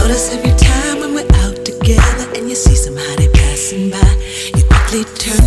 Notice every time when we're out together and you see somebody passing by, you quickly turn